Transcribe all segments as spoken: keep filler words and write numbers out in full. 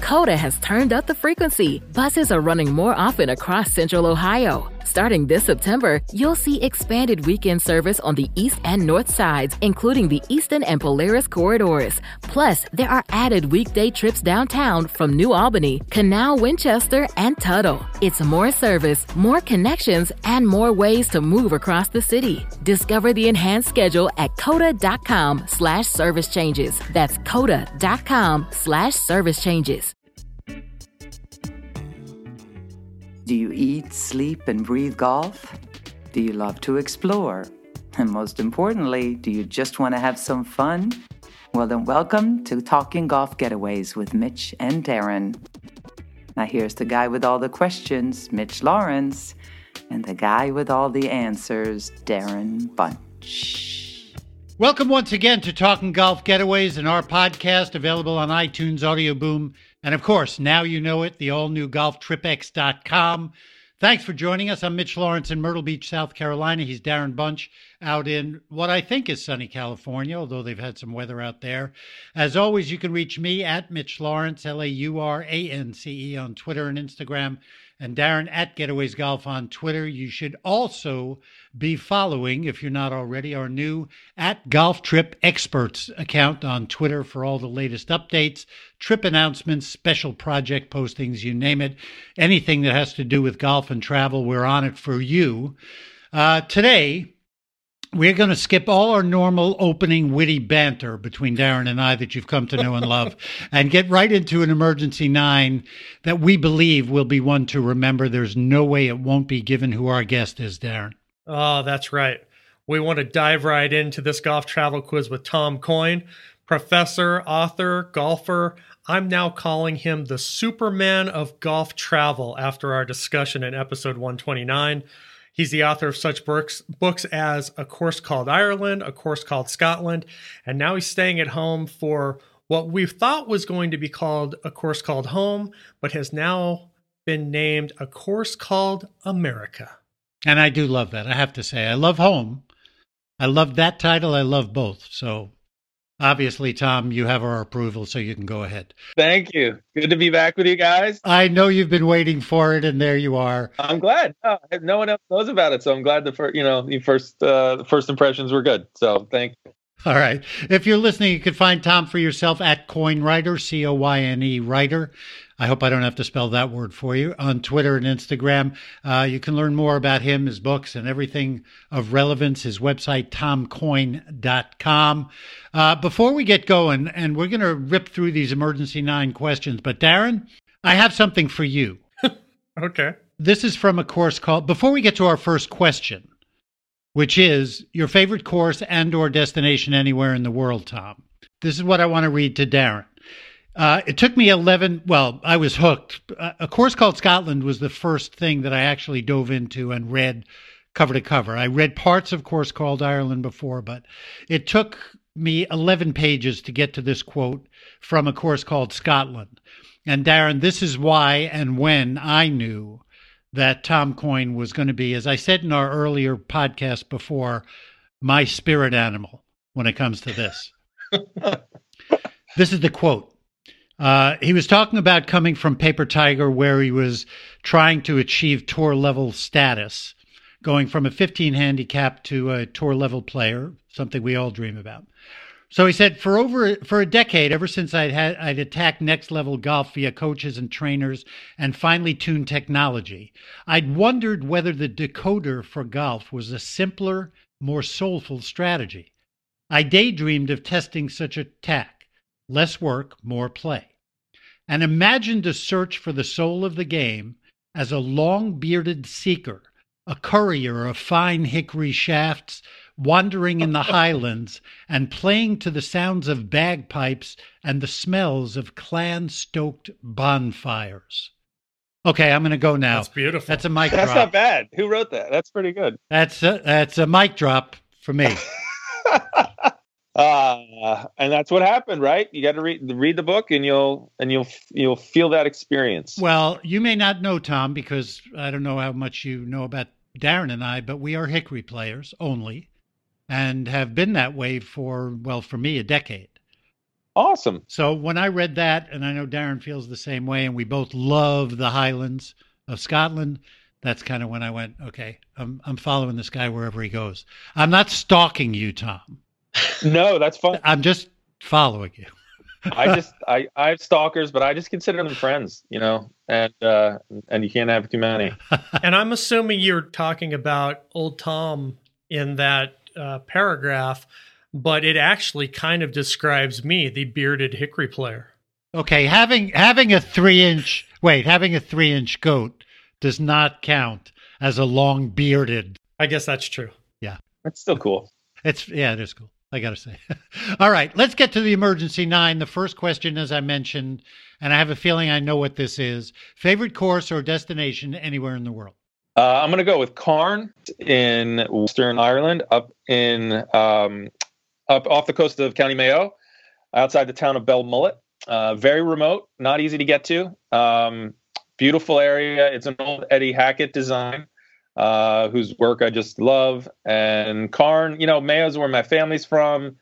Coda has turned up the frequency. Buses are running more often across Central Ohio. Starting this September, you'll see expanded weekend service on the east and north sides, including the Eastern and Polaris corridors. Plus, there are added weekday trips downtown from New Albany, Canal, Winchester, and Tuttle. It's more service, more connections, and more ways to move across the city. Discover the enhanced schedule at coda.com slash service changes. That's coda.com slash service changes. Do you eat, sleep, and breathe golf? Do you love to explore? And most importantly, do you just want to have some fun? Well, then welcome to Talking Golf Getaways with Mitch and Darren. Now here's the guy with all the questions, Mitch Lawrence, and the guy with all the answers, Darren Bunch. Welcome once again to Talking Golf Getaways and our podcast, available on iTunes, Audio Boom, and of course, now you know it, the all-new golf trip x dot com. Thanks for joining us. I'm Mitch Lawrence in Myrtle Beach, South Carolina. He's Darren Bunch out in what I think is sunny California, although they've had some weather out there. As always, you can reach me at Mitch Lawrence, L A U R A N C E, on Twitter and Instagram, and Darren at Getaways Golf on Twitter. You should also be following, if you're not already, our new at Golf Trip Experts account on Twitter for all the latest updates, trip announcements, special project postings, you name it. Anything that has to do with golf and travel, we're on it for you. Uh, today, we're going to skip all our normal opening witty banter between Darren and I that you've come to know and love and get right into an emergency nine that we believe will be one to remember. There's no way it won't be, given who our guest is, Darren. Oh, that's right. We want to dive right into this golf travel quiz with Tom Coyne, professor, author, golfer. I'm now calling him the Superman of golf travel after our discussion in episode one twenty-nine. He's the author of such books, books as A Course Called Ireland, A Course Called Scotland, and now he's staying at home for what we thought was going to be called A Course Called Home, but has now been named A Course Called America. And I do love that, I have to say. I love home. I love that title. I love both. So obviously, Tom, you have our approval, so you can go ahead. Thank you. Good to be back with you guys. I know you've been waiting for it, and there you are. I'm glad. No, no one else knows about it, so I'm glad the first, you know, the first, uh, the first impressions were good. So thank you. All right. If you're listening, you can find Tom for yourself at Coyne Writer, C O Y N E Writer. I hope I don't have to spell that word for you, on Twitter and Instagram. Uh, you can learn more about him, his books, and everything of relevance. His website, tom coyne dot com. Uh, before we get going, and we're going to rip through these emergency nine questions, but Darren, I have something for you. Okay. This is from a course called, before we get to our first question, which is your favorite course and or destination anywhere in the world, Tom. This is what I want to read to Darren. Uh, it took me eleven, well, I was hooked. A Course Called Scotland was the first thing that I actually dove into and read cover to cover. I read parts of Course Called Ireland before, but it took me eleven pages to get to this quote from A Course Called Scotland. And Darren, this is why and when I knew that Tom Coyne was going to be, as I said in our earlier podcast before, my spirit animal when it comes to this. This is the quote. Uh, he was talking about coming from Paper Tiger, where he was trying to achieve tour level status, going from a fifteen handicap to a tour level player, something we all dream about. So he said, for over for a decade, ever since I'd had I'd attacked next level golf via coaches and trainers and finely tuned technology, I'd wondered whether the decoder for golf was a simpler, more soulful strategy. I daydreamed of testing such a tack, less work, more play, and imagined a search for the soul of the game as a long-bearded seeker, a courier of fine hickory shafts, wandering in the highlands and playing to the sounds of bagpipes and the smells of clan-stoked bonfires. Okay, I'm going to go now. That's beautiful. That's a mic That's drop. not bad. Who wrote that? That's pretty good. That's a, that's a mic drop for me. Uh, and that's what happened, right? You got to read read the book, and you'll and you'll you'll feel that experience. Well, you may not know, Tom, because I don't know how much you know about Darren and I, but we are hickory players only, and have been that way for, well, for me, a decade. Awesome. So when I read that, and I know Darren feels the same way, and we both love the Highlands of Scotland, that's kind of when I went, okay, I'm I'm following this guy wherever he goes. I'm not stalking you, Tom. No, that's fine. I'm just following you. I just I, I have stalkers, but I just consider them friends, you know, and uh, and you can't have too many. And I'm assuming you're talking about Old Tom in that uh, paragraph, but it actually kind of describes me, the bearded hickory player. Okay, having having a three inch wait, having a three inch goat does not count as a long bearded. I guess that's true. Yeah, That's still cool. it's yeah, it is cool. I got to say. All right, let's get to the emergency nine. The first question, as I mentioned, and I have a feeling I know what this is. Favorite course or destination anywhere in the world? Uh, I'm going to go with Carn in Western Ireland, up in um, up off the coast of County Mayo, outside the town of Belmullet. Uh, very remote, not easy to get to. Um, beautiful area. It's an old Eddie Hackett design, uh, whose work I just love. And Carn, you know, Mayo's where my family's from.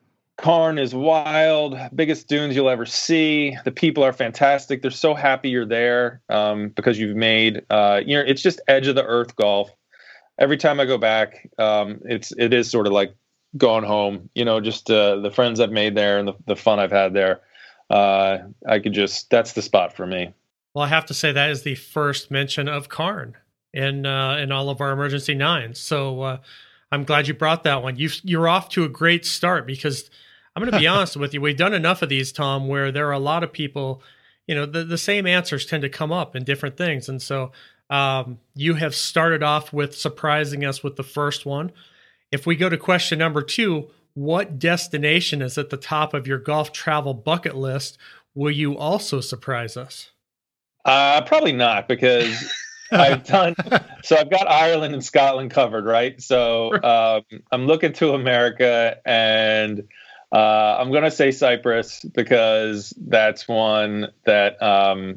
Carn is wild, biggest dunes you'll ever see. The people are fantastic. They're so happy you're there um, because you've made, uh, you know, it's just edge of the earth golf. Every time I go back, um, it's it is sort of like going home. You know, just uh, the friends I've made there and the, the fun I've had there. Uh, I could just that's the spot for me. Well, I have to say that is the first mention of Carn in uh, in all of our emergency nines. So uh, I'm glad you brought that one. You you're off to a great start because I'm going to be honest with you. We've done enough of these, Tom, where there are a lot of people. You know, the the same answers tend to come up in different things, and so um, you have started off with surprising us with the first one. If we go to question number two, what destination is at the top of your golf travel bucket list? Will you also surprise us? Uh, probably not, because I've done, so I've got Ireland and Scotland covered, right? So um, I'm looking to America, and uh, I'm going to say Cyprus because that's one that um,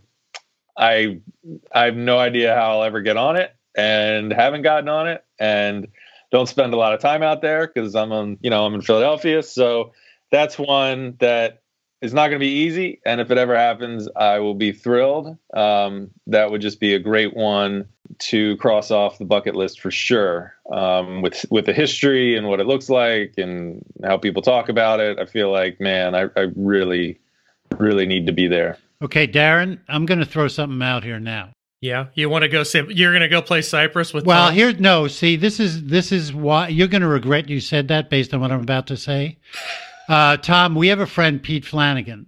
I I have no idea how I'll ever get on it, and haven't gotten on it, and don't spend a lot of time out there because I'm on, you know, I'm in Philadelphia. So that's one that is not going to be easy. And if it ever happens, I will be thrilled. Um, that would just be a great one to cross off the bucket list for sure. Um, with, with the history and what it looks like and how people talk about it, I feel like, man, I, I really, really need to be there. Okay, Darren, I'm going to throw something out here now. Yeah, you want to go say you're going to go play Cyprus with? Well, Tom? here, no. See, this is this is why you're going to regret you said that based on what I'm about to say. Uh, Tom, we have a friend, Pete Flanagan,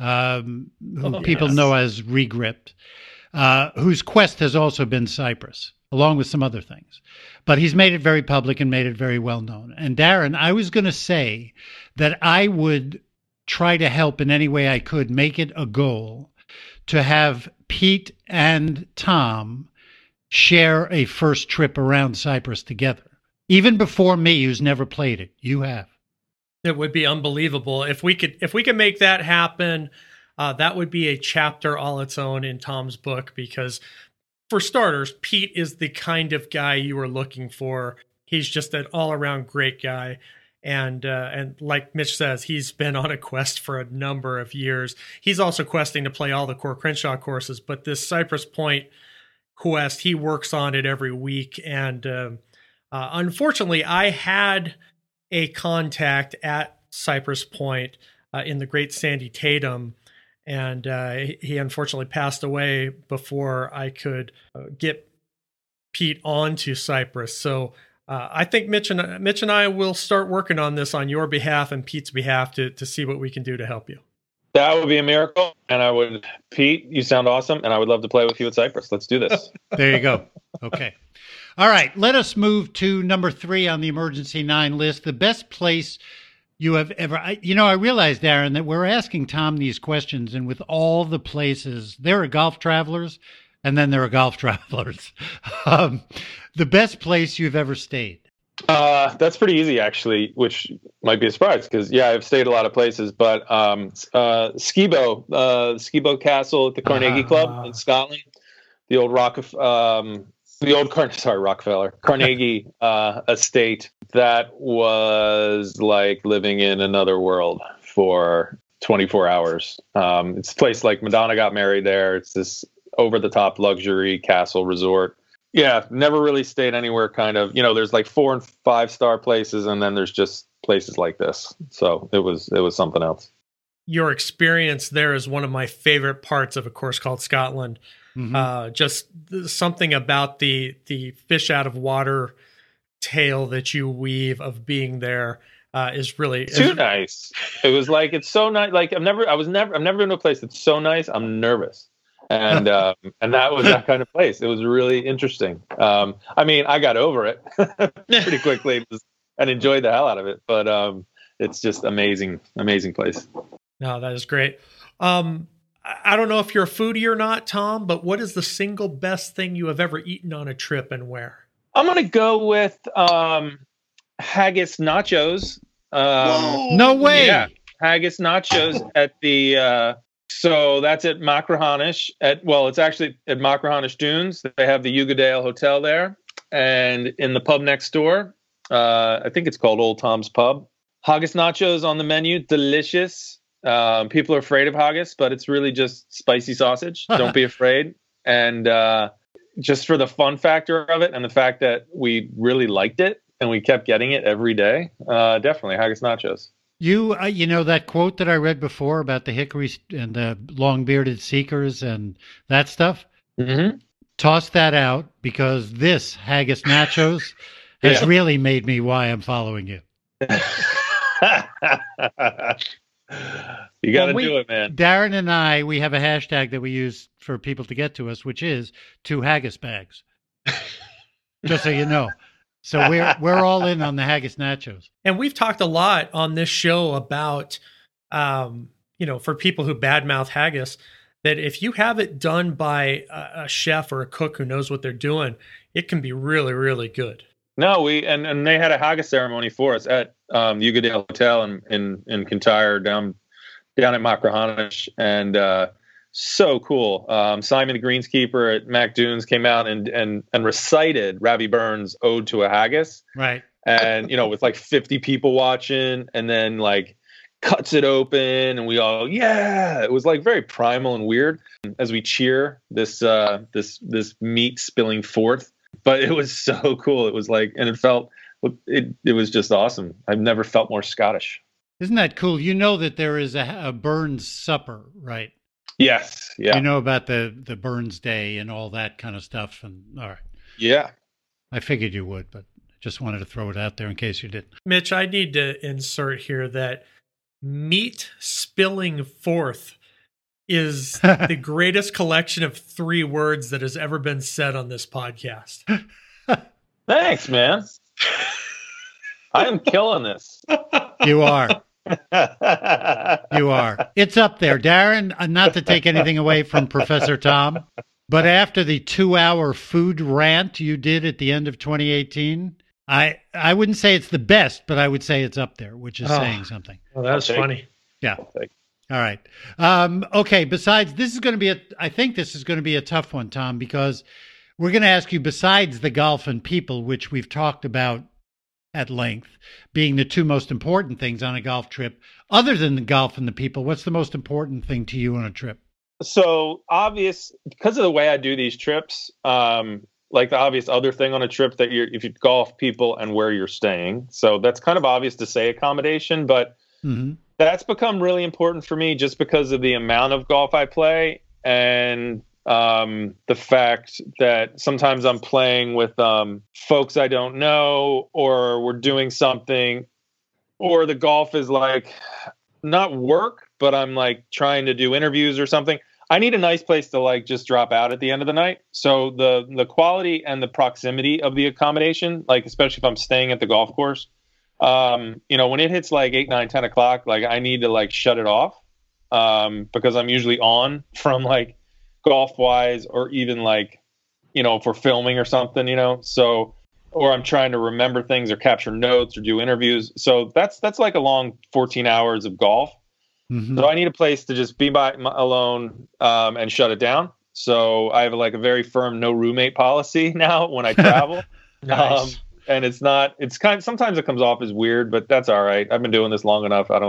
um, who Oh, people yes. know as Regripped, uh, whose quest has also been Cyprus, along with some other things. But he's made it very public and made it very well known. And Darren, I was going to say that I would try to help in any way I could make it a goal to have Pete and Tom share a first trip around Cyprus together. Even before me, who's never played it. You have. It would be unbelievable if we could if we could make that happen. Uh, that would be a chapter all its own in Tom's book, because for starters, Pete is the kind of guy you were looking for. He's just an all around great guy. And uh, and like Mitch says, he's been on a quest for a number of years. He's also questing to play all the Core Crenshaw courses, but this Cypress Point quest, he works on it every week. And uh, uh, unfortunately, I had a contact at Cypress Point uh, in the great Sandy Tatum, and uh, he unfortunately passed away before I could uh, get Pete onto Cyprus. So uh, I think Mitch and Mitch and I will start working on this on your behalf and Pete's behalf to to see what we can do to help you. That would be a miracle. And I would, Pete, you sound awesome. And I would love to play with you at Cyprus. Let's do this. There you go. Okay. All right. Let us move to number three on the emergency nine list. The best place you have ever, I, you know, I realized, Darren, that we're asking Tom these questions, and with all the places, there are golf travelers and then there are golf travelers. um, the best place you've ever stayed. Uh, that's pretty easy, actually, which might be a surprise because, yeah, I've stayed a lot of places. But um, uh, Skibo, uh, Skibo Castle at the Carnegie Ah. Club in Scotland, the old Rock, um, the old Car- sorry Rockefeller Carnegie uh, estate. That was like living in another world for twenty-four hours. Um, it's a place like Madonna got married there. It's this over the top luxury castle resort. Yeah, never really stayed anywhere kind of, you know, there's like four and five star places, and then there's just places like this. So it was it was something else. Your experience there is one of my favorite parts of A Course Called Scotland. Mm-hmm. Uh, just something about the the fish out of water tale that you weave of being there uh, is really too is, nice. It was like, it's so nice. Like I've never, I was never, I've never been to a place that's so nice. I'm nervous. And, um, and that was that kind of place. It was really interesting. Um, I mean, I got over it pretty quickly and enjoyed the hell out of it, but, um, it's just amazing, amazing place. No, that is great. Um, I don't know if you're a foodie or not, Tom, but what is the single best thing you have ever eaten on a trip and where? I'm going to go with, um, haggis nachos. Um, no way. Yeah. Haggis nachos at the, uh, so that's at Machrihanish at, well, it's actually at Machrihanish Dunes. They have the Yugadale Hotel there, and in the pub next door, uh, I think it's called Old Tom's Pub. Haggis nachos on the menu. Delicious. Um, people are afraid of haggis, but it's really just spicy sausage. Don't be afraid. And, uh, just for the fun factor of it and the fact that we really liked it and we kept getting it every day. Uh, definitely haggis nachos. You, uh, you know, that quote that I read before about the hickory and the long-bearded seekers and that stuff? Mm-hmm. Toss that out, because this haggis nachos has Yeah. really made me why I'm following you. You got to Well, we- do it, man. Darren and I, we have a hashtag that we use for people to get to us, which is two haggis bags. Just so you know. So we're we're all in on the haggis nachos. And we've talked a lot on this show about, um, you know, for people who badmouth haggis, that if you have it done by a, a chef or a cook who knows what they're doing, it can be really, really good. No, we and, and they had a haggis ceremony for us at um, Yugadale Hotel in in, in Kintyre down down at Machrihanish, and uh, so cool. Um, Simon the greenskeeper at Mac Dunes came out and and and recited Ravi Burns' Ode to a Haggis, Right. and you know, with like fifty people watching, and then like cuts it open, and we all yeah, it was like very primal and weird as we cheer this uh, this this meat spilling forth. But it was so cool. It was like, and it felt, it it was just awesome. I've never felt more Scottish. Isn't that cool? You know that there is a, a Burns supper, right? Yes. Yeah. You know about the, the Burns Day and all that kind of stuff. And all right. Yeah. I figured you would, but just wanted to throw it out there in case you didn't. Mitch, I need to insert here that meat spilling forth is the greatest collection of three words that has ever been said on this podcast. Thanks, man. I am killing this. You are. You are. It's up there. Darren, uh, not to take anything away from Professor Tom, but after the two-hour food rant you did at the end of twenty eighteen, I I wouldn't say it's the best, but I would say it's up there, which is Oh. saying something. Well, that's I'll take- funny. Yeah. I'll take- All right. Um, okay. Besides, this is going to be a, I think this is going to be a tough one, Tom, because we're going to ask you, besides the golf and people, which we've talked about at length, being the two most important things on a golf trip, other than the golf and the people, what's the most important thing to you on a trip? So obvious, because of the way I do these trips, um, like the obvious other thing on a trip that you're, if you golf, people, and where you're staying. So that's kind of obvious to say accommodation, but Mm-hmm. that's become really important for me just because of the amount of golf I play, and um, the fact that sometimes I'm playing with um, folks I don't know, or we're doing something, or the golf is like not work, but I'm like trying to do interviews or something. I need a nice place to like just drop out at the end of the night. So the the quality and the proximity of the accommodation, like especially if I'm staying at the golf course, um, you know, when it hits like eight, nine, ten o'clock, like I need to like shut it off, um, because I'm usually on from like golf wise, or even like, you know, for filming or something, you know, so, or I'm trying to remember things or capture notes or do interviews. So that's, that's like a long fourteen hours of golf. Mm-hmm. So I need a place to just be by my, alone, um, and shut it down. So I have like a very firm no roommate policy now when I travel. Nice. Um, and it's not, it's kind of, sometimes it comes off as weird, but that's all right. I've been doing this long enough. I don't,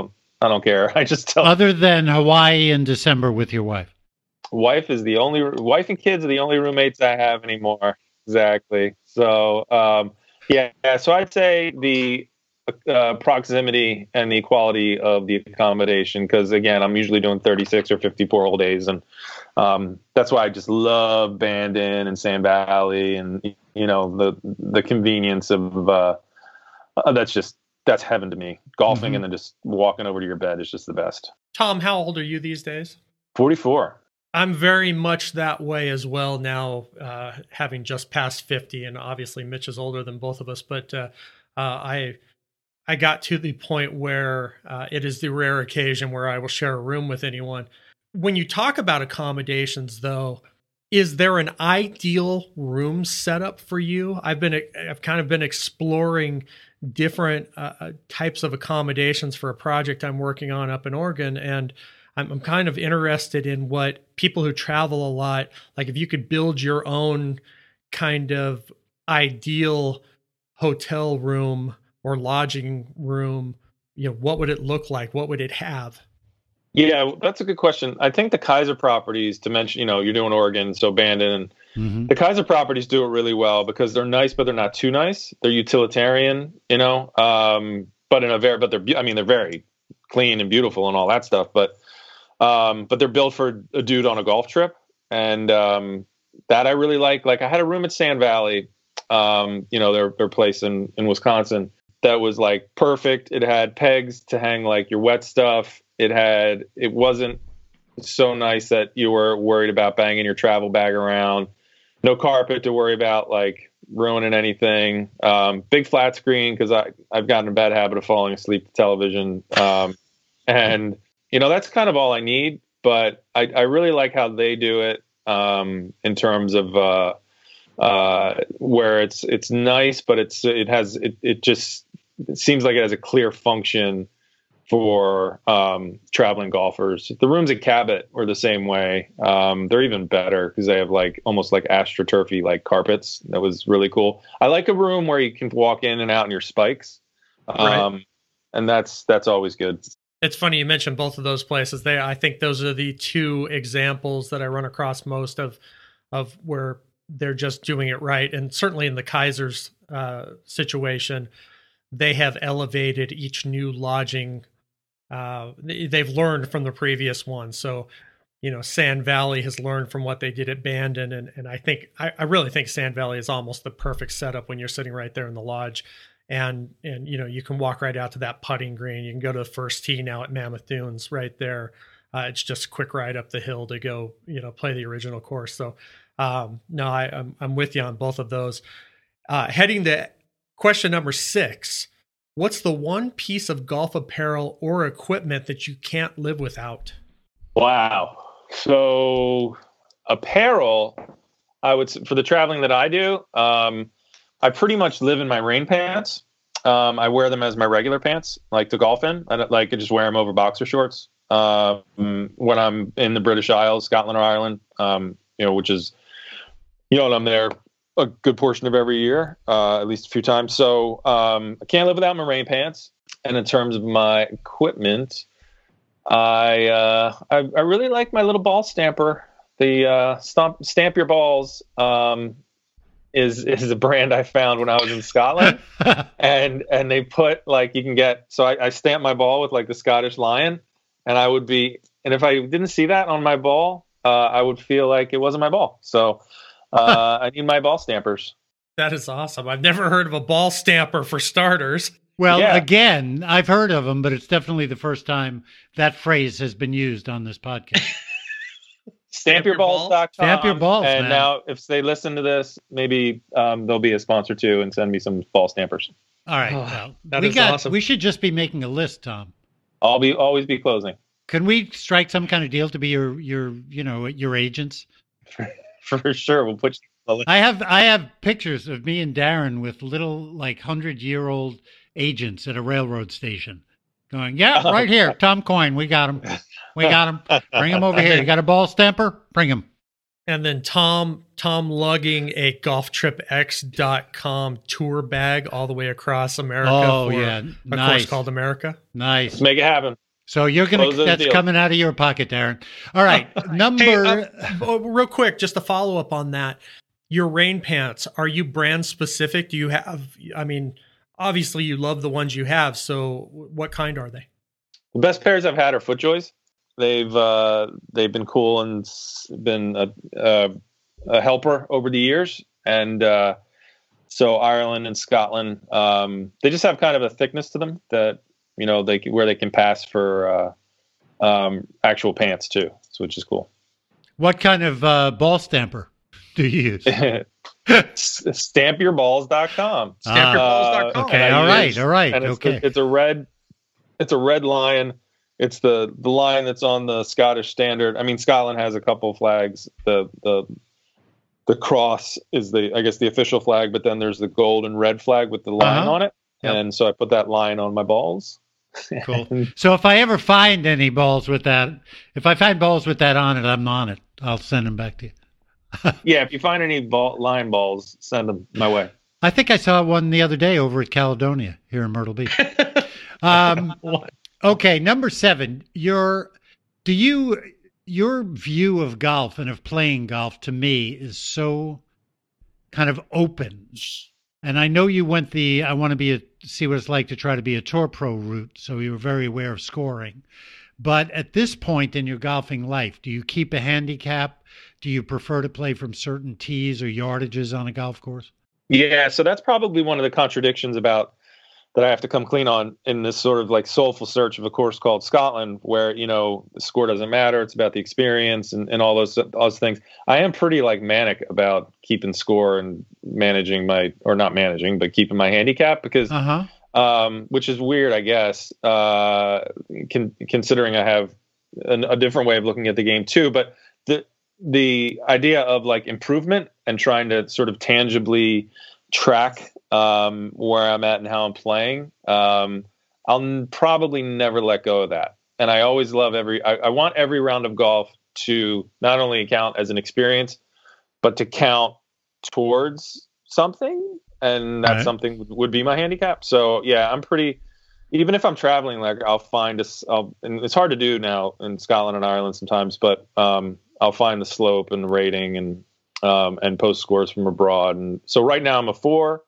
I don't care. I just tell. Other than Hawaii in December with your wife. Wife is the only wife and kids are the only roommates I have anymore. Exactly. So um, yeah, so I'd say the uh, proximity and the quality of the accommodation, because again, I'm usually doing thirty-six or fifty-four whole days, and um, that's why I just love Bandon and Sand Valley, and you know the the convenience of uh, uh, that's just that's heaven to me. Golfing mm-hmm. and then just walking over to your bed is just the best. Tom, how old are you these days? forty-four. I'm very much that way as well now, uh, having just passed fifty, and obviously Mitch is older than both of us, but uh, uh, I I got to the point where uh, it is the rare occasion where I will share a room with anyone. When you talk about accommodations, though, is there an ideal room setup for you? I've been I've kind of been exploring different uh, types of accommodations for a project I'm working on up in Oregon, and I'm, I'm kind of interested in what people who travel a lot, like if you could build your own kind of ideal hotel room or lodging room, you know, what would it look like? What would it have? Yeah, that's a good question. I think the Kaiser properties, to mention, you know, you're doing Oregon, so Bandon, mm-hmm. the Kaiser properties do it really well because they're nice, but they're not too nice. They're utilitarian, you know, um, but in a very, but they're, I mean, they're very clean and beautiful and all that stuff, but Um, but they're built for a dude on a golf trip. And um, that I really like. Like I had a room at Sand Valley, um, you know, their, their place in, in Wisconsin that was like perfect. It had pegs to hang like your wet stuff. It had, it wasn't so nice that you were worried about banging your travel bag around. No carpet to worry about like ruining anything. Um, big flat screen because I I've gotten a bad habit of falling asleep to television. Um, and You know, that's kind of all I need, but I, I really like how they do it um, in terms of uh, uh, where it's it's nice, but it's it has it, it just it seems like it has a clear function for um, traveling golfers. The rooms at Cabot were the same way. Um, they're even better because they have like almost like astroturfy like carpets. That was really cool. I like a room where you can walk in and out in your spikes, um, right. and that's that's always good. It's funny you mentioned both of those places. They, I think those are the two examples that I run across most of, of where they're just doing it right. And certainly in the Kaiser's uh, situation, they have elevated each new lodging. Uh, they've learned from the previous one. So, you know, Sand Valley has learned from what they did at Bandon. And, and I think, I, I really think Sand Valley is almost the perfect setup when you're sitting right there in the lodge. And, and, you know, you can walk right out to that putting green. You can go to the first tee now at Mammoth Dunes right there. Uh, it's just a quick ride up the hill to go, you know, play the original course. So, um, no, I, I'm, I'm with you on both of those. Uh, heading to question number six, what's the one piece of golf apparel or equipment that you can't live without? Wow. So apparel, I would, for the traveling that I do, um, I pretty much live in my rain pants. Um, I wear them as my regular pants, like to golf in. I don't, like I just wear them over boxer shorts. Um, when I'm in the British Isles, Scotland or Ireland, um, you know, which is, you know, and I'm there a good portion of every year, uh, at least a few times. So um, I can't live without my rain pants. And in terms of my equipment, I uh, I, I really like my little ball stamper. The uh, stamp, Stamp Your Balls. Um, is is a brand I found when I was in Scotland. and and they put like you can get so I, I stamped my ball with like the Scottish lion, and I would be and if I didn't see that on my ball, uh, I would feel like it wasn't my ball. So uh, I need my ball stampers. That is awesome. I've never heard of a ball stamper for starters. Well, yeah. Again, I've heard of them, but it's definitely the first time that phrase has been used on this podcast. Stamp your balls dot com. Stamp your balls, And man. now, if they listen to this, maybe um, they'll be a sponsor too and send me some ball stampers. All right. Oh, well, that we is got, awesome. We should just be making a list, Tom. I'll be always be closing. Can we strike some kind of deal to be your, your you know, your agents? For sure. We'll put you on the list. I have I have pictures of me and Darren with little like hundred-year-old agents at a railroad station going, yeah, right here, Tom Coyne, we got him. We got him. Bring him over here. You got a ball stamper? Bring him. And then Tom Tom lugging a golf trip x dot com tour bag all the way across America Oh, for yeah. a Nice. course called America. Nice. Let's make it happen. So you're going Close to, those that's deals. coming out of your pocket, Darren. All right. Number, Hey, uh, oh, real quick, just to follow up on that, your rain pants, are you brand specific? Do you have, I mean, obviously you love the ones you have. So what kind are they? The best pairs I've had are FootJoys. They've uh, they've been cool and s- been a, a, a helper over the years. And uh, so Ireland and Scotland, um, they just have kind of a thickness to them that, you know, they where they can pass for uh, um, actual pants too, so which is cool. what kind of uh, ball stamper do you use? stamp your balls dot com. stamp your balls dot com. Okay, and I all right, use- all right, and it's okay. the- it's a red, it's a red lion. It's the the line that's on the Scottish standard. I mean, Scotland has a couple flags. The the the cross is the I guess the official flag, but then there's the gold and red flag with the line Uh-huh. on it. Yep. And so I put that line on my balls. Cool. So if I ever find any balls with that, if I find balls with that on it, I'm on it. I'll send them back to you. Yeah, if you find any ball, line balls, send them my way. I think I saw one the other day over at Caledonia here in Myrtle Beach. Um, okay, number seven. Your do you your view of golf and of playing golf to me is so kind of open. And I know you went the I want to be a see what it's like to try to be a tour pro route, so you were very aware of scoring. But at this point in your golfing life, do you keep a handicap? Do you prefer to play from certain tees or yardages on a golf course? Yeah, so that's probably one of the contradictions about that I have to come clean on in this sort of like soulful search of a course called Scotland, where, you know, the score doesn't matter. It's about the experience and, and all those, all those things. I am pretty like manic about keeping score and managing my, or not managing, but keeping my handicap because, Uh-huh. um, which is weird, I guess, uh, con- considering I have an, a different way of looking at the game too. But the, the idea of like improvement and trying to sort of tangibly track um, where I'm at and how I'm playing, um, I'll n- probably never let go of that. And I always love every, I, I want every round of golf to not only count as an experience, but to count towards something. And that Right. something would, would be my handicap. So yeah, I'm pretty, even if I'm traveling, like I'll find a, s- I'll, and it's hard to do now in Scotland and Ireland sometimes, but um, I'll find the slope and the rating and, um, and post scores from abroad. And so right now I'm a four.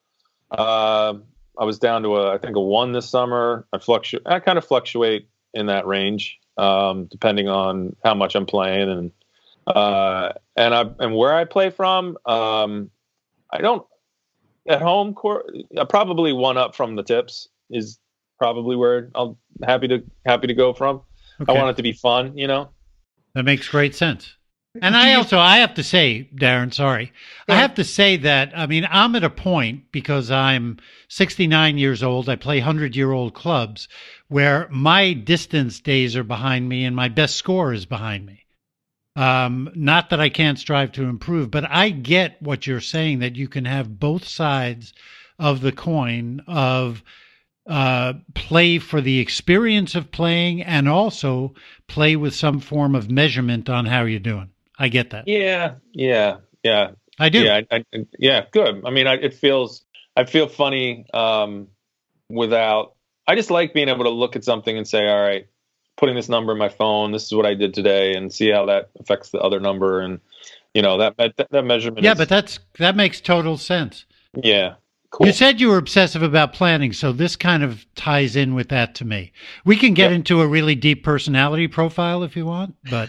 Uh, I was down to a, I think a one this summer. I fluctuate, I kind of fluctuate in that range, um, depending on how much I'm playing and, uh, and I, and where I play from. Um, I don't at home court, uh, probably one up from the tips is probably where I'll happy to, happy to go from. Okay. I want it to be fun, you know? That makes great sense. And I also, I have to say, Darren, sorry, I have to say that, I mean, I'm at a point because I'm sixty-nine years old. I play hundred-year-old clubs where my distance days are behind me and my best score is behind me. Um, not that I can't strive to improve, but I get what you're saying, that you can have both sides of the coin of uh, play for the experience of playing and also play with some form of measurement on how you're doing. I get that. Yeah. Yeah. Yeah. I do. Yeah. I, I, yeah. Good. I mean, I, it feels, I feel funny, um, without, I just like being able to look at something and say, all right, putting this number in my phone, this is what I did today, and see how that affects the other number. And, you know, that, that, that measurement. Yeah, is, but that's, that makes total sense. yeah. Cool. You said you were obsessive about planning, so this kind of ties in with that to me. We can get Yep. into a really deep personality profile if you want, but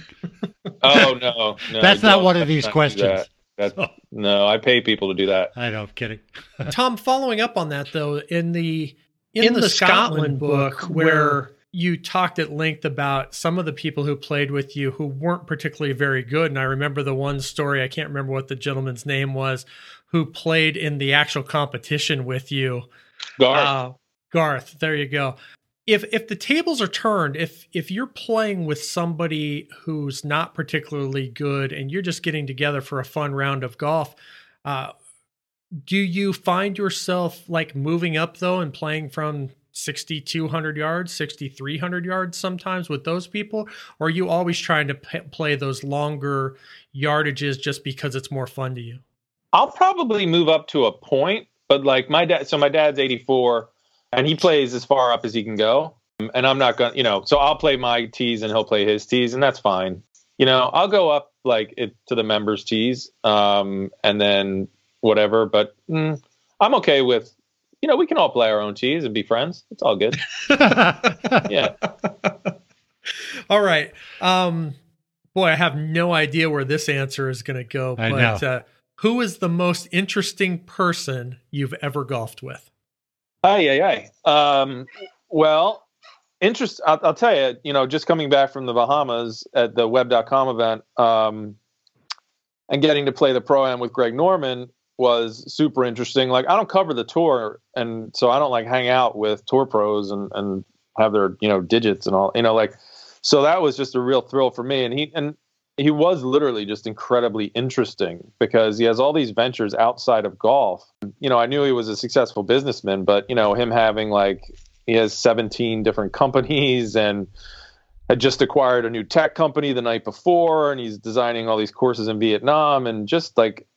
Oh no, no that's not don't. one of Let's these not do questions. That. That- no, I pay people to do that. I know, I'm kidding. Tom, following up on that though, in the in, the, Scotland book where you talked at length about some of the people who played with you who weren't particularly very good, and I remember the one story, I can't remember what the gentleman's name was, who played in the actual competition with you. Garth. Uh, Garth, there you go. If if the tables are turned, if if you're playing with somebody who's not particularly good and you're just getting together for a fun round of golf, uh, do you find yourself like moving up though and playing from sixty-two hundred yards, sixty-three hundred yards sometimes with those people? Or are you always trying to p- play those longer yardages just because it's more fun to you? I'll probably move up to a point, but like my dad, so my dad's eighty-four and he plays as far up as he can go. and I'm not gonna, you know, so I'll play my tees and he'll play his tees, and that's fine. You know, I'll go up like it, to the members' tees, um, and then whatever. But mm, I'm okay with, you know, we can all play our own tees and be friends. It's all good. Yeah. All right. Um, boy, I have no idea where this answer is going to go. I but know. Uh, who is the most interesting person you've ever golfed with? Aye, aye, aye. Um, well, interest. I'll, I'll tell you. You know, just coming back from the Bahamas at the web dot com event, um, and getting to play the Pro-Am with Greg Norman was super interesting. Like, I don't cover the tour, and so I don't like hang out with tour pros and and have their, you know, digits and all. You know, like, so that was just a real thrill for me. And he and he was literally just incredibly interesting because he has all these ventures outside of golf. You know, I knew he was a successful businessman, but, you know, him having like, he has seventeen different companies and had just acquired a new tech company the night before. And he's designing all these courses in Vietnam and just like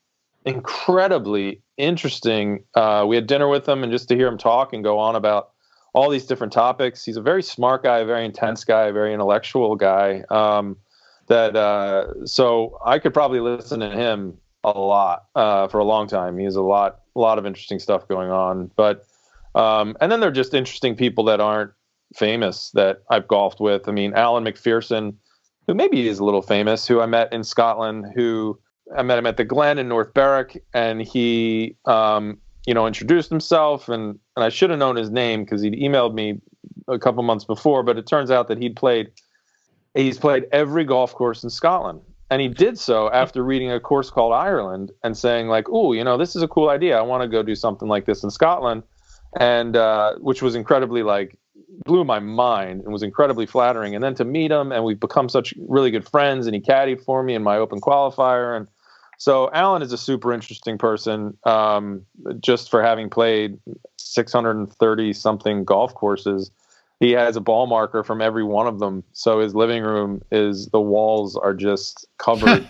incredibly interesting. Uh, we had dinner with him, and just to hear him talk and go on about all these different topics. He's a very smart guy, a very intense guy, a very intellectual guy. Um, that uh, so I could probably listen to him a lot uh, for a long time. He has a lot, a lot of interesting stuff going on. But um, and then there are just interesting people that aren't famous that I've golfed with. I mean, Alan McPherson, who maybe is a little famous, who I met in Scotland. Who I met him at the Glen in North Berwick, and he, um, you know, introduced himself, and and I should have known his name because he'd emailed me a couple months before. But it turns out that he'd played. He's played every golf course in Scotland. And he did so after reading a course called Ireland and saying like, oh, you know, this is a cool idea. I want to go do something like this in Scotland. And uh, which was incredibly like blew my mind and was incredibly flattering. And then to meet him, and we've become such really good friends, and he caddied for me in my open qualifier. And so Alan is a super interesting person, um, just for having played six hundred thirty something golf courses. He has a ball marker from every one of them. So his living room is, the walls are just covered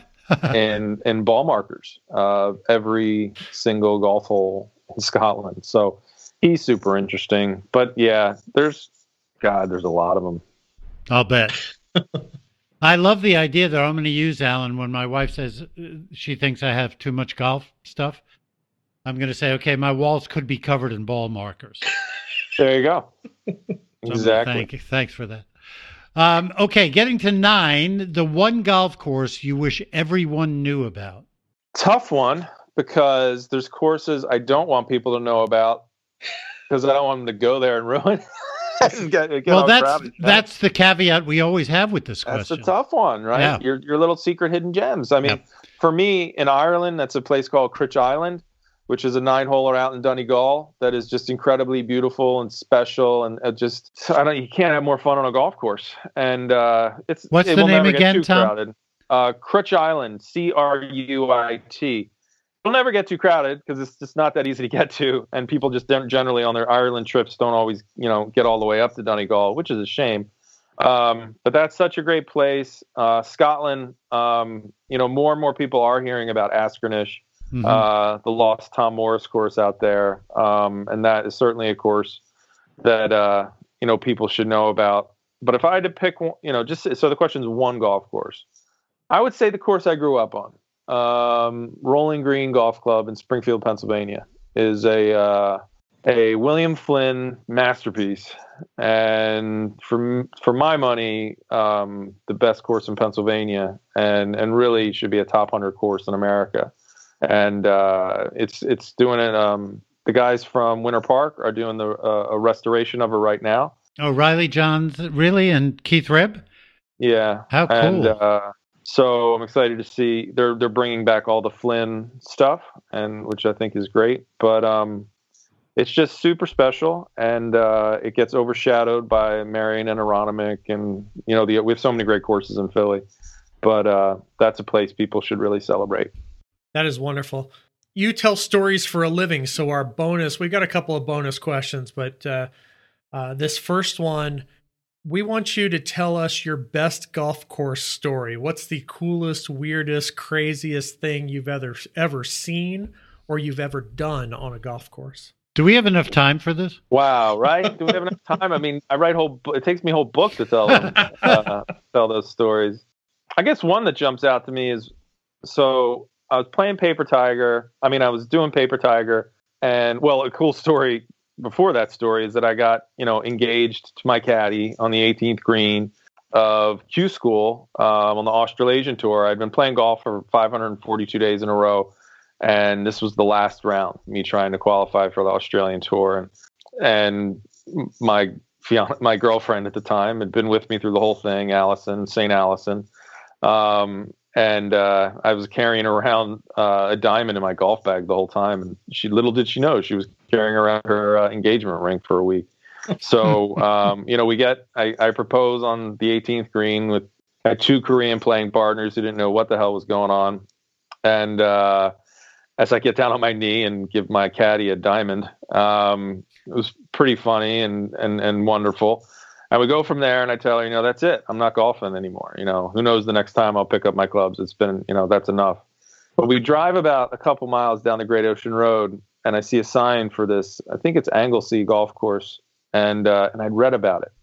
in, in ball markers, uh, every single golf hole in Scotland. So he's super interesting, but yeah, there's, God, there's a lot of them. I'll bet. I love the idea that I'm going to use Alan when my wife says she thinks I have too much golf stuff. I'm going to say, okay, my walls could be covered in ball markers. There you go. So Exactly. Thank, thanks for that. Um, okay, getting to nine, the one golf course you wish everyone knew about. Tough one, because there's courses I don't want people to know about because I don't want them to go there and ruin and get, get Well, all that's crowded. that's the caveat we always have with this That's question. a tough one, right? Yeah. Your your little secret hidden gems. I mean, Yep. for me in Ireland, that's a place called Critch Island, which is a nine-holer out in Donegal that is just incredibly beautiful and special, and it just I don't you can't have more fun on a golf course. And uh, it's What's it the will name never again, get too Tom? crowded. Uh, Critch Island, C R U I T. It'll never get too crowded because it's just not that easy to get to, and people just don't, generally on their Ireland trips don't always you know get all the way up to Donegal, which is a shame. Um, but that's such a great place. Uh, Scotland, um, you know, more and more people are hearing about Askernish. Mhm. Uh, the lost Tom Morris course out there. Um, and that is certainly a course that, uh, you know, people should know about. But if I had to pick one, you know, just so the question is one golf course, I would say the course I grew up on, um, Rolling Green Golf Club in Springfield, Pennsylvania, is a, uh, a William Flynn masterpiece. And for, for my money, um, the best course in Pennsylvania, and, and really should be a top one hundred course in America. And uh, it's it's doing it. Um, the guys from Winter Park are doing the uh, a restoration of it right now. Oh, Riley Johns, really, and Keith Rebb? Yeah, How cool! And uh, so I'm excited to see they're they're bringing back all the Flynn stuff, and which I think is great. But um, it's just super special, and uh, it gets overshadowed by Marion and Aronimink, and you know the, we have so many great courses in Philly. But uh, that's a place people should really celebrate. That is wonderful. You tell stories for a living. So our bonus, we got a couple of bonus questions, but uh, uh, this first one, we want you to tell us your best golf course story. What's the coolest, weirdest, craziest thing you've ever, ever seen or you've ever done on a golf course? Do we have enough time for this? Wow, right? Do we have enough time? I mean, I write whole. It takes me a whole book to tell them, uh, tell those stories. I guess one that jumps out to me is, so I was playing Paper Tiger. I mean, I was doing Paper Tiger, and well, a cool story before that story is that I got, you know, engaged to my caddy on the eighteenth green of Q School um, on the Australasian Tour. I'd been playing golf for five hundred forty-two days in a row. And this was the last round, me trying to qualify for the Australian Tour. And, and my fiance, my girlfriend at the time had been with me through the whole thing, Allison, Saint Allison. Um, and uh, I was carrying around uh, a diamond in my golf bag the whole time. And she, little did she know, she was carrying around her uh, engagement ring for a week. So, um, you know, we get, I, I propose on the eighteenth green with had two Korean playing partners who didn't know what the hell was going on. And, uh, as I get down on my knee and give my caddy a diamond, um, it was pretty funny and, and, and wonderful. And we go from there, and I tell her, you know, that's it. I'm not golfing anymore. You know, who knows the next time I'll pick up my clubs. It's been, you know, that's enough. But we drive about a couple miles down the Great Ocean Road, and I see a sign for this. I think it's Anglesey Golf Course, and uh, and I'd read about it,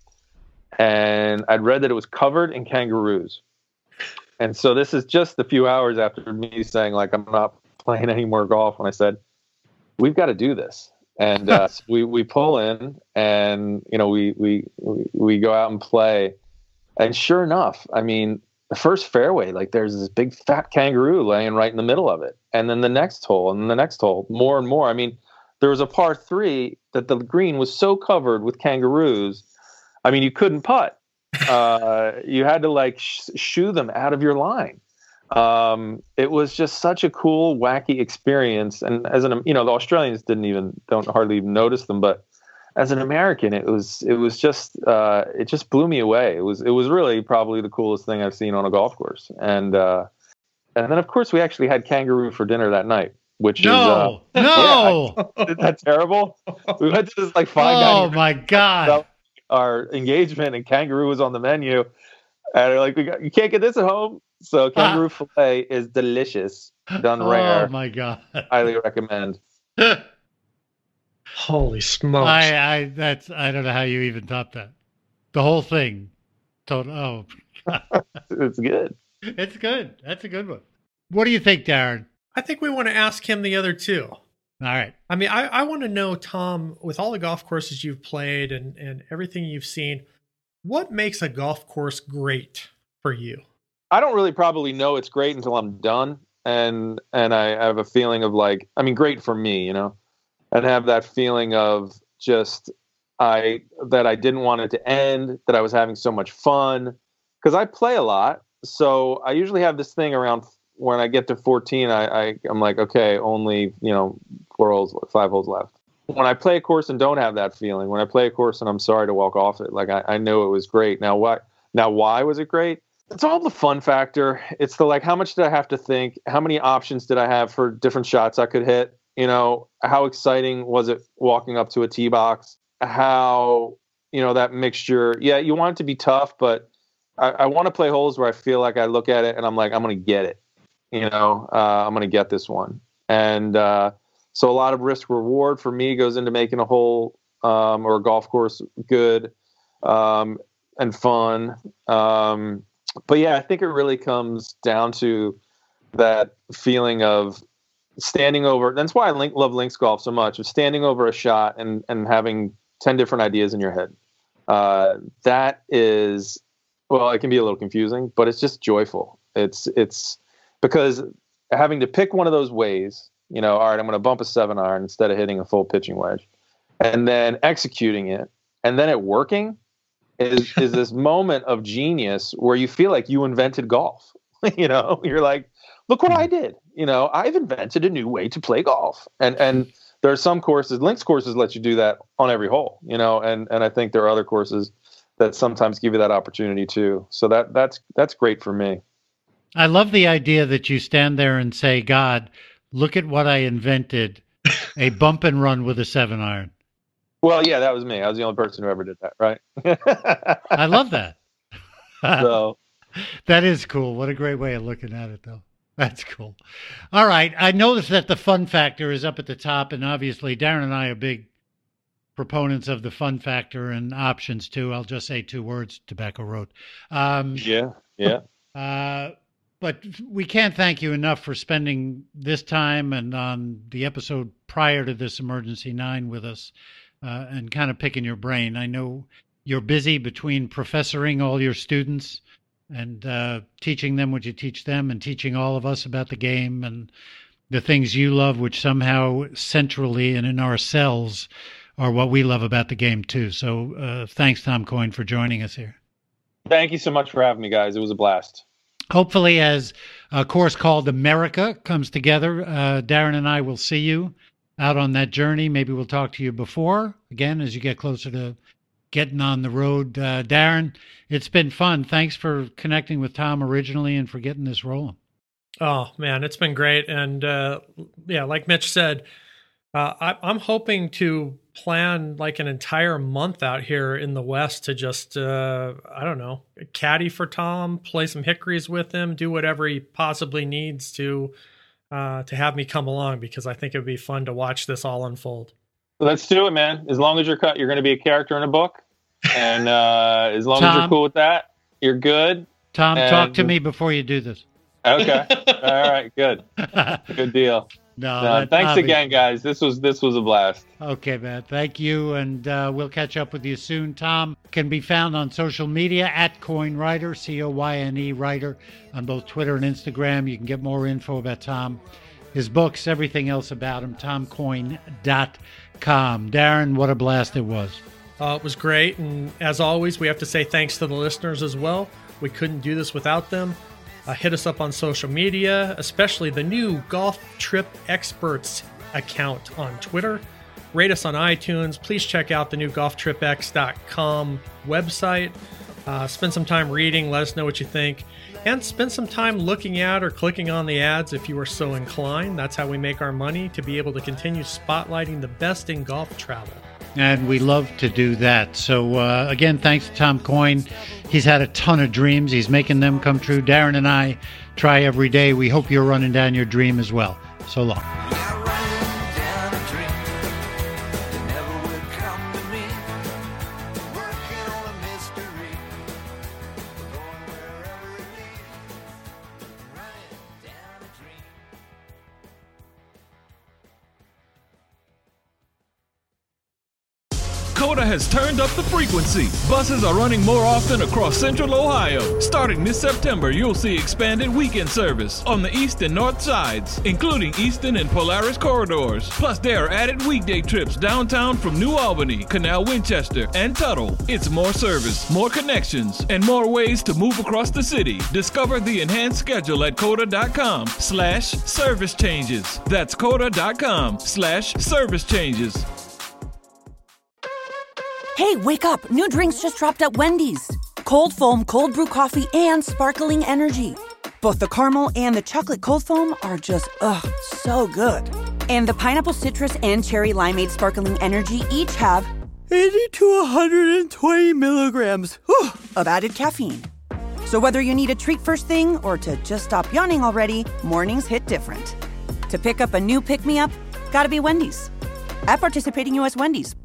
and I'd read that it was covered in kangaroos. And so this is just a few hours after me saying, like, I'm not playing any more golf, when I said, we've got to do this. And uh, so we, we pull in, and, you know, we, we, we go out and play. And sure enough, I mean, the first fairway, like, there's this big fat kangaroo laying right in the middle of it. And then the next hole, and then the next hole, more and more. I mean, there was a par three that the green was so covered with kangaroos. I mean, you couldn't putt. Uh, you had to, like, sh- shoo them out of your line. Um, it was just such a cool, wacky experience. And as an, you know, the Australians didn't even, don't hardly even notice them, but as an American, it was, it was just, uh, it just blew me away. It was, it was really probably the coolest thing I've seen on a golf course. And, uh, and then of course we actually had kangaroo for dinner that night, which no, is, uh, no, yeah, isn't that terrible? We went to this like fine oh dining my God, our engagement, and kangaroo was on the menu. And they're like, we got, you can't get this at home. So kangaroo ah. fillet is delicious, done oh, rare. Oh my God! Highly recommend. Holy smokes! I, I, that's, I don't know how you even top that. The whole thing. Total. Oh, it's good. It's good. That's a good one. What do you think, Darren? I think we want to ask him the other two. All right. I mean, I, I want to know, Tom, with all the golf courses you've played and, and everything you've seen, what makes a golf course great for you? I don't really probably know it's great until I'm done. And, and I have a feeling of like, I mean, great for me, you know, and have that feeling of just, I, that I didn't want it to end, that I was having so much fun, because I play a lot. So I usually have this thing around when I get to fourteen, I, I I'm like, okay, only, you know, four holes, five holes left. When I play a course and don't have that feeling, when I play a course and I'm sorry to walk off it, like I, I know it was great. Now, why, now, why was it great? It's all the fun factor. It's the, like, how much did I have to think? How many options did I have for different shots I could hit? You know, how exciting was it walking up to a tee box? How, you know, that mixture. Yeah, you want it to be tough, but I, I want to play holes where I feel like I look at it and I'm like, I'm going to get it. You know, uh, I'm going to get this one. And uh, so a lot of risk reward for me goes into making a hole um, or a golf course good um, and fun. Um, but yeah, I think it really comes down to that feeling of standing over. That's why I link, love links golf so much, of standing over a shot and, and having ten different ideas in your head. Uh, that is, well, it can be a little confusing, but it's just joyful. It's, it's because having to pick one of those ways, you know, all right, I'm going to bump a seven iron instead of hitting a full pitching wedge, and then executing it, and then it working is, is this moment of genius where you feel like you invented golf. You know, you're like, look what I did. You know, I've invented a new way to play golf. And, and there are some courses, links courses let you do that on every hole, you know, and, and I think there are other courses that sometimes give you that opportunity too. So that, that's, that's great for me. I love the idea that you stand there and say, God, look at what I invented, a bump and run with a seven iron. Well, yeah, that was me. I was the only person who ever did that, right? I love that. So that is cool. What a great way of looking at it, though. That's cool. All right. I noticed that the fun factor is up at the top, and obviously Darren and I are big proponents of the fun factor and options too. I'll just say two words, Tobacco Road. Um, yeah, yeah. Uh, but we can't thank you enough for spending this time and on the episode prior to this Emergency Nine with us uh, and kind of picking your brain. I know you're busy between professoring all your students and uh, teaching them what you teach them and teaching all of us about the game and the things you love, which somehow centrally and in our cells are what we love about the game too. So uh, thanks, Tom Coyne, for joining us here. Thank you so much for having me, guys. It was a blast. Hopefully, as a course called America comes together, uh, Darren and I will see you out on that journey. Maybe we'll talk to you before, again, as you get closer to getting on the road. Uh, Darren, it's been fun. Thanks for connecting with Tom originally and for getting this rolling. Oh, man, it's been great. And uh, yeah, like Mitch said, uh, I, I'm hoping to plan like an entire month out here in the West to just, uh, I don't know, caddy for Tom, play some hickories with him, do whatever he possibly needs to uh, to have me come along, because I think it would be fun to watch this all unfold. Let's do it, man. As long as you're cut, you're going to be a character in a book. And uh, as long Tom, as you're cool with that, you're good. Tom, and... talk to me before you do this. Okay. All right. Good. Good deal. No, no thanks obvious. again, guys. This was this was a blast. Okay, man. Thank you, and uh, we'll catch up with you soon. Tom can be found on social media at Coyne Writer, C O Y N E Writer, on both Twitter and Instagram. You can get more info about Tom, his books, everything else about him, tom coyne dot com. Darren, what a blast it was. Uh, it was great, and as always, we have to say thanks to the listeners as well. We couldn't do this without them. Uh, hit us up on social media, especially the new Golf Trip Experts account on Twitter. Rate us on iTunes. Please check out the new golf trip x dot com website. Uh, spend some time reading. Let us know what you think. And spend some time looking at or clicking on the ads if you are so inclined. That's how we make our money, to be able to continue spotlighting the best in golf travel. And we love to do that. So, uh, again, thanks to Tom Coyne. He's had a ton of dreams. He's making them come true. Darren and I try every day. We hope you're running down your dream as well. So long. COTA has turned up the frequency. Buses are running more often across Central Ohio. Starting this September, you'll see expanded weekend service on the east and north sides, including Eastern and Polaris corridors. Plus, there are added weekday trips downtown from New Albany, Canal Winchester, and Tuttle. It's more service, more connections, and more ways to move across the city. Discover the enhanced schedule at COTA.com slash service changes. That's COTA.com slash service changes. Hey, wake up. New drinks just dropped at Wendy's. Cold foam, cold brew coffee, and sparkling energy. Both the caramel and the chocolate cold foam are just, ugh, so good. And the pineapple citrus and cherry limeade sparkling energy each have eighty to one hundred twenty milligrams whew, of added caffeine. So whether you need a treat first thing or to just stop yawning already, mornings hit different. To pick up a new pick-me-up, gotta be Wendy's. At participating U S Wendy's.